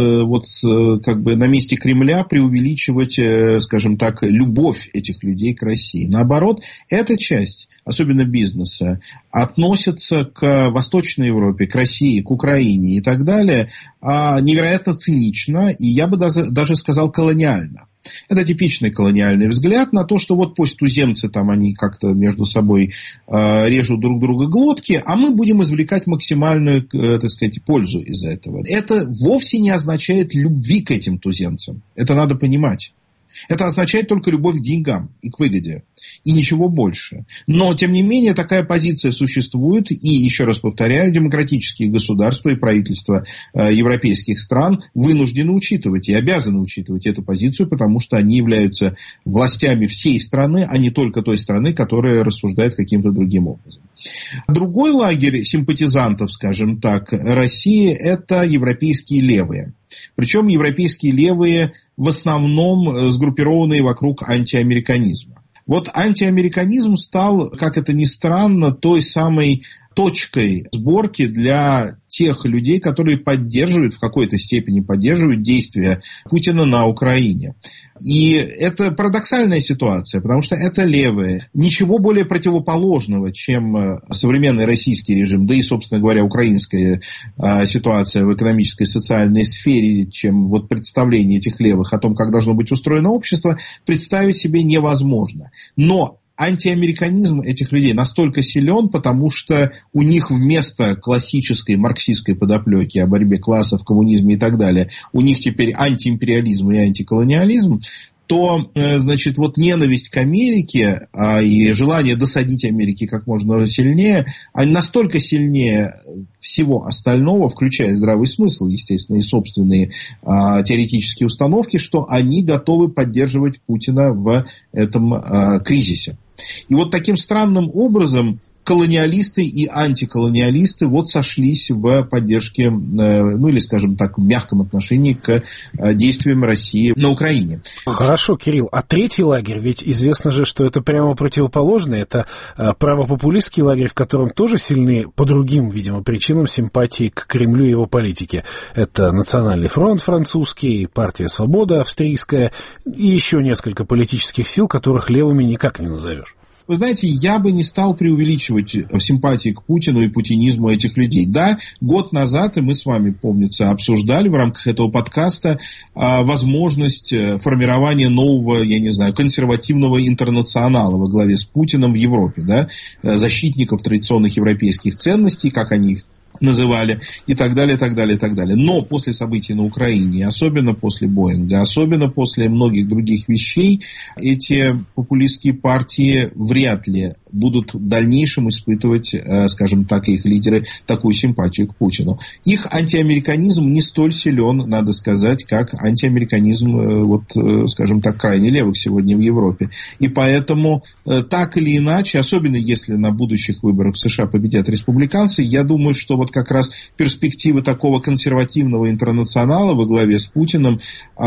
месте Кремля преувеличивать, скажем так, любовь этих людей к России. Наоборот, эта часть, особенно бизнеса, относится к Восточной Европе, к России, к Украине и так далее невероятно цинично, и я бы даже сказал колониально. Это типичный колониальный взгляд на то, что вот пусть туземцы там они как-то между собой режут друг друга глотки, а мы будем извлекать максимальную, так сказать, пользу из этого. Это вовсе не означает любви к этим туземцам. Это надо понимать. Это означает только любовь к деньгам и к выгоде. И ничего больше. Но, тем не менее, такая позиция существует. И, еще раз повторяю, демократические государства и правительства европейских стран вынуждены учитывать и обязаны учитывать эту позицию, потому что они являются властями всей страны, а не только той страны, которая рассуждает каким-то другим образом. Другой лагерь симпатизантов, скажем так, России – это европейские левые. Причем европейские левые в основном сгруппированные вокруг антиамериканизма. Вот антиамериканизм стал, как это ни странно, той самой точкой сборки для тех людей, которые поддерживают, в какой-то степени поддерживают действия Путина на Украине. И это парадоксальная ситуация, потому что это левые. Ничего более противоположного, чем современный российский режим, да и, собственно говоря, украинская ситуация в экономической и социальной сфере, чем вот представление этих левых о том, как должно быть устроено общество, представить себе невозможно. Но антиамериканизм этих людей настолько силен, потому что у них вместо классической марксистской подоплеки о борьбе классов, коммунизме и так далее, у них теперь антиимпериализм и антиколониализм, то, значит, вот ненависть к Америке и желание досадить Америке как можно сильнее, они настолько сильнее всего остального, включая здравый смысл, естественно, и собственные теоретические установки, что они готовы поддерживать Путина в этом кризисе. И вот таким странным образом колониалисты и антиколониалисты вот сошлись в поддержке, ну или, скажем так, в мягком отношении к действиям России на Украине. Хорошо, Кирилл. А третий лагерь, ведь известно же, что это прямо противоположный, это правопопулистский лагерь, в котором тоже сильны по другим, видимо, причинам симпатии к Кремлю и его политике. Это Национальный фронт французский, партия «Свобода» австрийская и еще несколько политических сил, которых левыми никак не назовешь. Вы знаете, я бы не стал преувеличивать симпатии к Путину и путинизму этих людей. Да, год назад, и мы с вами, помнится, обсуждали в рамках этого подкаста возможность формирования нового, я не знаю, консервативного интернационала во главе с Путиным в Европе, да, защитников традиционных европейских ценностей, как они их называли, и так далее, и так далее, и так далее. Но после событий на Украине, особенно после Боинга, особенно после многих других вещей, эти популистские партии вряд ли будут в дальнейшем испытывать, скажем так, их лидеры, такую симпатию к Путину. Их антиамериканизм не столь силен, надо сказать, как антиамериканизм, вот, скажем так, крайне левых сегодня в Европе. И поэтому, так или иначе, особенно если на будущих выборах в США победят республиканцы, я думаю, что вот как раз перспективы такого консервативного интернационала во главе с Путиным,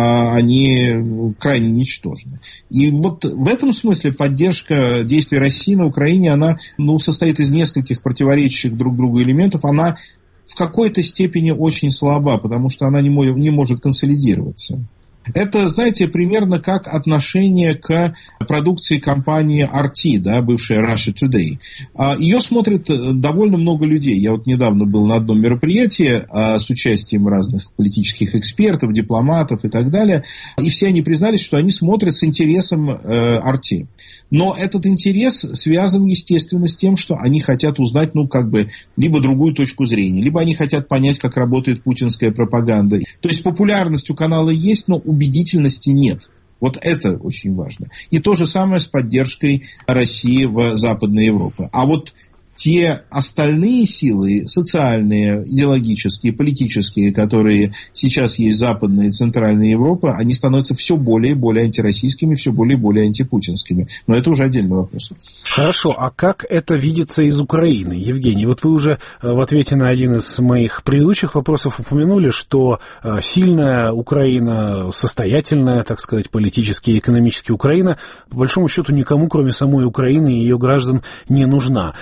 они крайне ничтожны. И вот в этом смысле поддержка действий России на Украине, она состоит из нескольких противоречащих друг другу элементов. Она в какой-то степени очень слаба, потому что она не может консолидироваться. Это, знаете, примерно как отношение к продукции компании RT, да, бывшая Russia Today. Ее смотрит довольно много людей. Я вот недавно был на одном мероприятии с участием разных политических экспертов, дипломатов и так далее. И все они признались, что они смотрят с интересом RT. Но этот интерес связан, естественно, с тем, что они хотят узнать, либо другую точку зрения, либо они хотят понять, как работает путинская пропаганда. То есть популярность у канала есть, но убедительности нет. Вот это очень важно. И то же самое с поддержкой России в Западной Европе. А вот те остальные силы, социальные, идеологические, политические, которые сейчас есть в Западной и Центральной Европе, они становятся все более и более антироссийскими, все более и более антипутинскими. Но это уже отдельный вопрос. Хорошо, а как это видится из Украины? Евгений, вот вы уже в ответе на один из моих предыдущих вопросов упомянули, что сильная Украина, состоятельная, так сказать, политически и экономически Украина, по большому счету, никому, кроме самой Украины и ее граждан, не нужна. Вот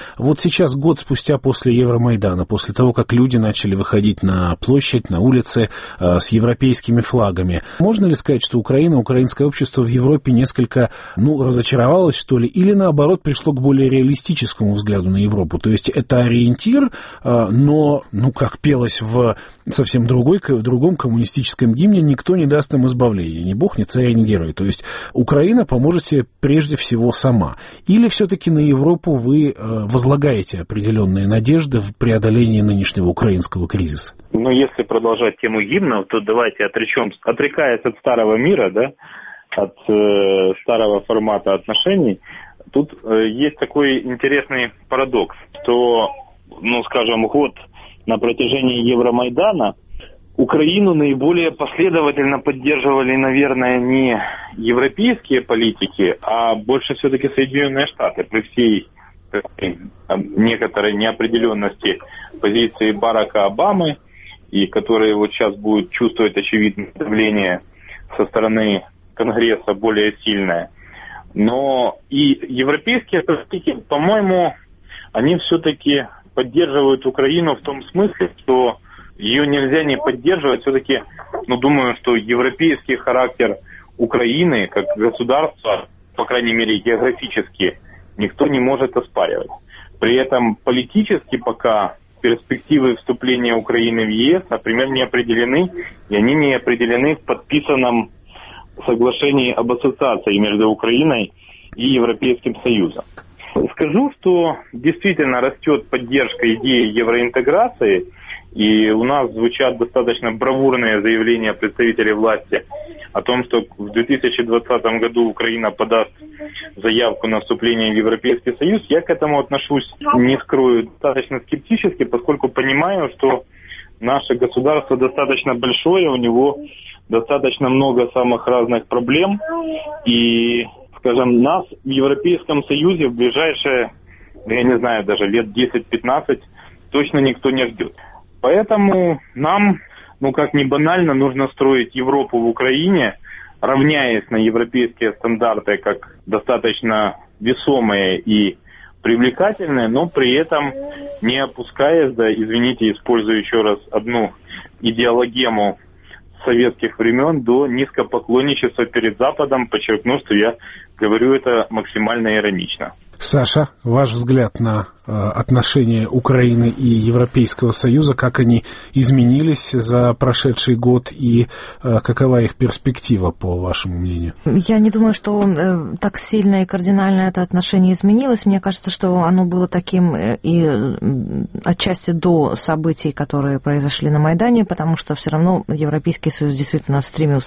сейчас, год спустя после Евромайдана, после того, как люди начали выходить на площадь, на улицы с европейскими флагами, можно ли сказать, что Украина, украинское общество в Европе несколько, разочаровалось, что ли, или наоборот пришло к более реалистическому взгляду на Европу? То есть это ориентир, но, как пелось в совсем другом коммунистическом гимне, никто не даст им избавления, ни бог, ни царь, ни герой. То есть Украина поможет себе прежде всего сама. Или все-таки на Европу вы возлагаете определенные надежды в преодолении нынешнего украинского кризиса? Если продолжать тему гимнов, то давайте отрекаясь от старого мира, да, от старого формата отношений, тут есть такой интересный парадокс, что, год на протяжении Евромайдана Украину наиболее последовательно поддерживали, наверное, не европейские политики, а больше все-таки Соединенные Штаты при всей некоторой неопределенности позиции Барака Обамы, и которые вот сейчас будут чувствовать очевидное давление со стороны Конгресса более сильное. Но и европейские политики, по-моему, они все-таки поддерживают Украину в том смысле, что ее нельзя не поддерживать. Все-таки, думаю, что европейский характер Украины как государства, по крайней мере географически, никто не может оспаривать. При этом политически пока перспективы вступления Украины в ЕС, например, не определены, и они не определены в подписанном соглашении об ассоциации между Украиной и Европейским Союзом. Скажу, что действительно растет поддержка идеи евроинтеграции, и у нас звучат достаточно бравурные заявления представителей власти о том, что в 2020 году Украина подаст заявку на вступление в Европейский Союз. Я к этому отношусь, не скрою, достаточно скептически, поскольку понимаю, что наше государство достаточно большое, у него достаточно много самых разных проблем, и, нас в Европейском Союзе в ближайшие, даже лет 10-15 точно никто не ждет. Поэтому нам, как ни банально, нужно строить Европу в Украине, равняясь на европейские стандарты как достаточно весомые и привлекательные, но при этом не опускаясь, использую еще раз одну идеологему советских времен, до низкопоклонничества перед Западом, подчеркну, что я говорю это максимально иронично. Саша, ваш взгляд на отношения Украины и Европейского Союза, как они изменились за прошедший год и какова их перспектива, по вашему мнению? Я не думаю, что так сильно и кардинально это отношение изменилось. Мне кажется, что оно было таким и отчасти до событий, которые произошли на Майдане, потому что все равно Европейский Союз действительно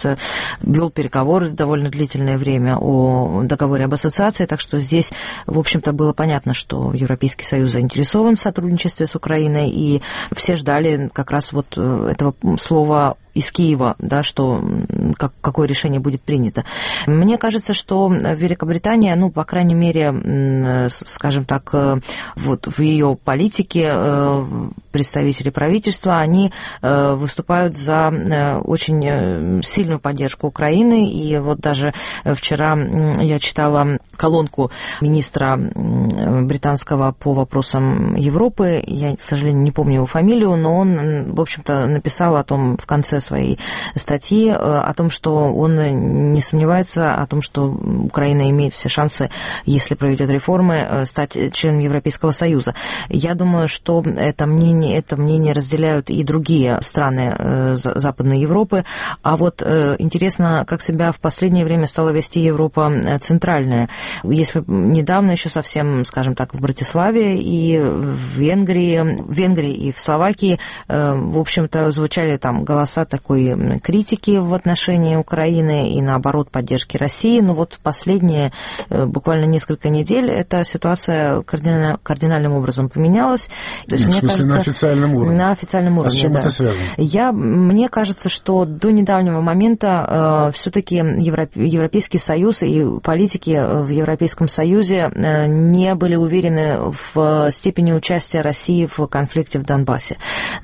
вел переговоры довольно длительное время о договоре об ассоциации, так что здесь, в общем-то, было понятно, что Европейский Союз заинтересован в сотрудничестве с Украиной, и все ждали как раз этого слова из Киева, что какое решение будет принято. Мне кажется, что Великобритания, по крайней мере, скажем так, в ее политике представители правительства, они выступают за очень сильную поддержку Украины, и даже вчера я читала колонку министра британского по вопросам Европы, я, к сожалению, не помню его фамилию, но он, в общем-то, написал о том в конце своей статьи, о том, что он не сомневается о том, что Украина имеет все шансы, если проведет реформы, стать членом Европейского Союза. Я думаю, что это мнение разделяют и другие страны Западной Европы. А интересно, как себя в последнее время стала вести Европа центральная. Если недавно еще совсем, скажем так, в Братиславе и в Венгрии и в Словакии, в общем-то, звучали там голоса такой критики в отношении Украины и, наоборот, поддержки России. Но последние буквально несколько недель эта ситуация кардинальным образом поменялась. То есть, в смысле, на официальном уровне? На официальном уровне, а с чем это связано? Мне кажется, что до недавнего момента все-таки Европейский Союз и политики в Европейском Союзе не были уверены в степени участия России в конфликте в Донбассе.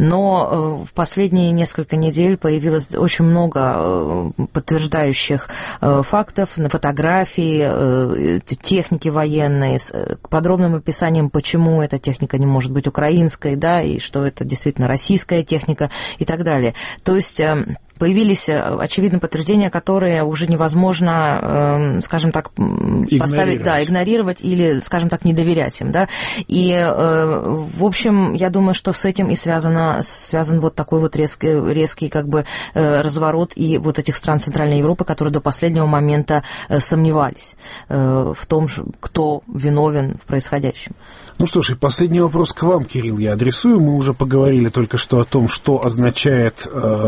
Но в последние несколько недель появилось очень много подтверждающих фактов, фотографий, техники военной, с подробным описанием, почему эта техника не может быть украинской, да, и что это действительно российская техника и так далее. То есть появились, очевидно, подтверждения, которые уже невозможно, скажем так, поставить, да, игнорировать или, скажем так, не доверять им, да. И, в общем, я думаю, что с этим и связан вот такой вот резкий как бы разворот и вот этих стран Центральной Европы, которые до последнего момента сомневались в том, кто виновен в происходящем. Ну что ж, и последний вопрос к вам, Кирилл, я адресую. Мы уже поговорили только что о том, что означает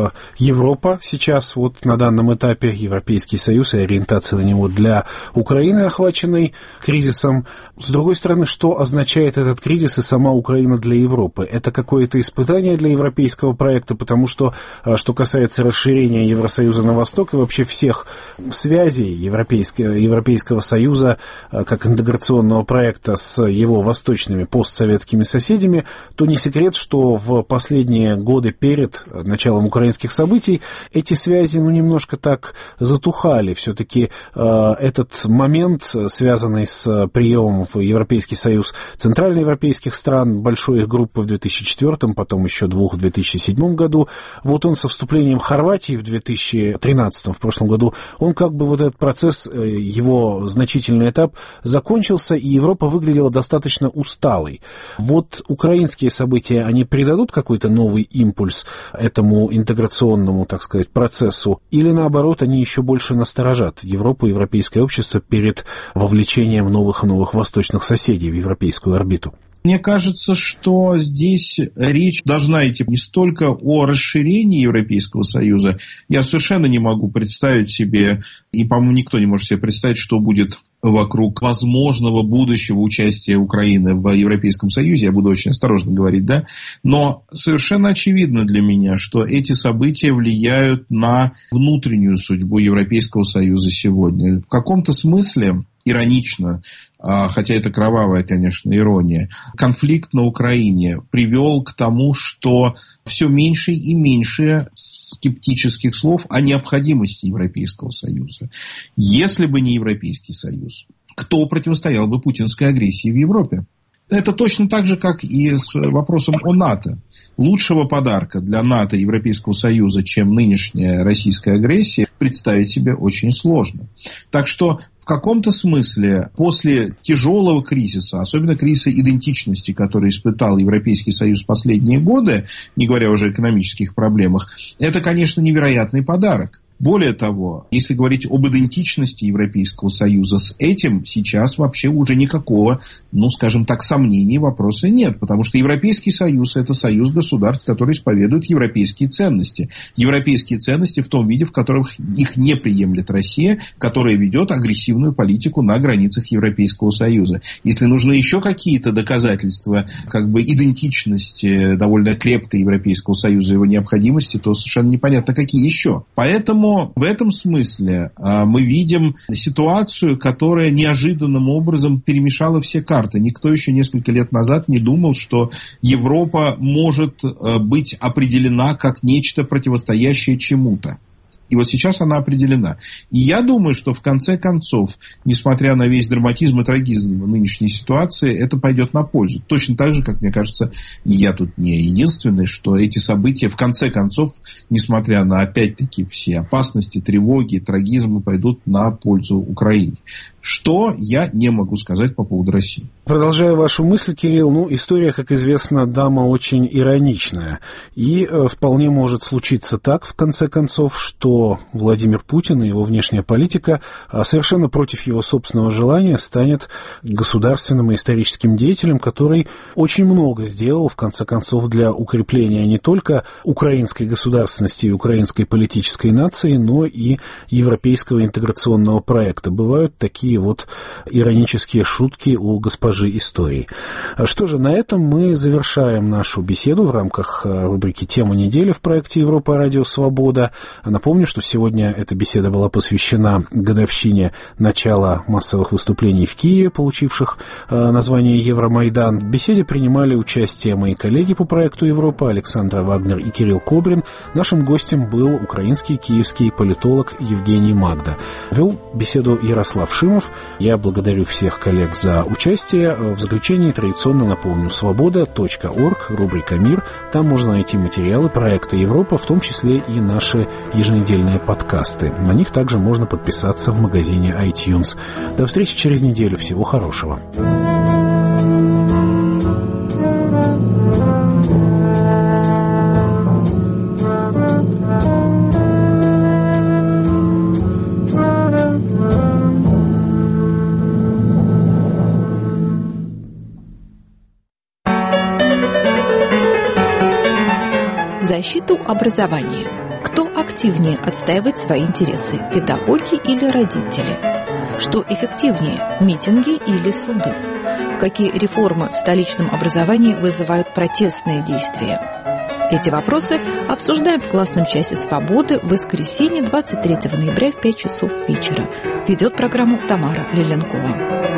Европа сейчас, вот на данном этапе, Европейский Союз и ориентация на него для Украины, охваченной кризисом. С другой стороны, что означает этот кризис и сама Украина для Европы? Это какое-то испытание для европейского проекта, потому что касается расширения Евросоюза на восток и вообще всех связей Европейского Союза как интеграционного проекта с его восточными постсоветскими соседями, то не секрет, что в последние годы перед началом украинских событий эти связи, немножко так затухали. Все-таки этот момент, связанный с приемом в Европейский Союз центральноевропейских стран, большой их группы в 2004, потом еще двух в 2007 году, вот он со вступлением Хорватии в 2013, в прошлом году, он как бы вот этот процесс, его значительный этап закончился, и Европа выглядела достаточно усталой. Вот украинские события, они придадут какой-то новый импульс этому интеграционному, так сказать, процессу, или наоборот, они еще больше насторожат Европу и европейское общество перед вовлечением новых и новых восточных соседей в европейскую орбиту? Мне кажется, что здесь речь должна идти не столько о расширении Европейского Союза. Я совершенно не могу представить себе, и, по-моему, никто не может себе представить, что будет вокруг возможного будущего участия Украины в Европейском Союзе. Я буду очень осторожно говорить, да. Но совершенно очевидно для меня, что эти события влияют на внутреннюю судьбу Европейского Союза сегодня. В каком-то смысле иронично, хотя это кровавая, конечно, ирония, конфликт на Украине привел к тому, что все меньше и меньше скептических слов о необходимости Европейского Союза. Если бы не Европейский Союз, кто противостоял бы путинской агрессии в Европе? Это точно так же, как и с вопросом о НАТО. Лучшего подарка для НАТО и Европейского Союза, чем нынешняя российская агрессия, представить себе очень сложно. Так что в каком-то смысле после тяжелого кризиса, особенно кризиса идентичности, который испытал Европейский Союз в последние годы, не говоря уже о экономических проблемах, это, конечно, невероятный подарок. Более того, если говорить об идентичности Европейского Союза, с этим сейчас вообще уже никакого, скажем так, сомнений, вопроса нет. Потому что Европейский Союз – это союз государств, которые исповедуют европейские ценности. Европейские ценности в том виде, в котором их не приемлет Россия, которая ведет агрессивную политику на границах Европейского Союза. Если нужны еще какие-то доказательства идентичности довольно крепкой Европейского Союза и его необходимости, то совершенно непонятно, какие еще. Поэтому в этом смысле мы видим ситуацию, которая неожиданным образом перемешала все карты. Никто еще несколько лет назад не думал, что Европа может быть определена как нечто противостоящее чему-то. И вот сейчас она определена. И я думаю, что в конце концов, несмотря на весь драматизм и трагизм нынешней ситуации, это пойдет на пользу. Точно так же, как мне кажется, и я тут не единственный, что эти события в конце концов, несмотря на опять-таки все опасности, тревоги, трагизмы, пойдут на пользу Украине. Что я не могу сказать по поводу России. Продолжая вашу мысль, Кирилл, история, как известно, дама очень ироничная. И вполне может случиться так, в конце концов, что Владимир Путин и его внешняя политика совершенно против его собственного желания станет государственным и историческим деятелем, который очень много сделал, в конце концов, для укрепления не только украинской государственности и украинской политической нации, но и европейского интеграционного проекта. Бывают такие иронические шутки у госпожи истории. Что же, на этом мы завершаем нашу беседу в рамках рубрики «Тема недели» в проекте «Европа. Радио Свобода». Напомню, что сегодня эта беседа была посвящена годовщине начала массовых выступлений в Киеве, получивших название «Евромайдан». В беседе принимали участие мои коллеги по проекту «Европа» Александра Вагнер и Кирилл Кобрин. Нашим гостем был украинский киевский политолог Евгений Магда. Вел беседу Ярослав Шимов. Я благодарю всех коллег за участие. В заключении традиционно напомню: свобода.орг, рубрика «Мир». Там можно найти материалы проекта «Европа», в том числе и наши еженедельные подкасты. На них также можно подписаться в магазине iTunes. До встречи через неделю. Всего хорошего. Защиту образования. Кто активнее отстаивает свои интересы, педагоги или родители? Что эффективнее, митинги или суды? Какие реформы в столичном образовании вызывают протестные действия? Эти вопросы обсуждаем в классном часе «Свободы» в воскресенье 23 ноября в 5 часов вечера. Ведет программу Тамара Лиленкова.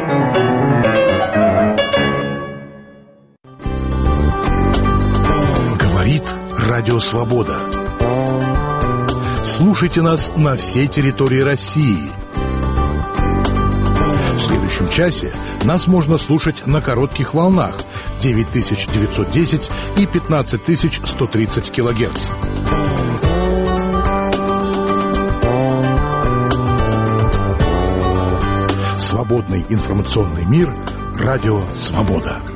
Говорит Радио Свобода. Слушайте нас на всей территории России. В следующем часе нас можно слушать на коротких волнах 9910 и 15130 килогерц. Свободный информационный мир. Радио Свобода.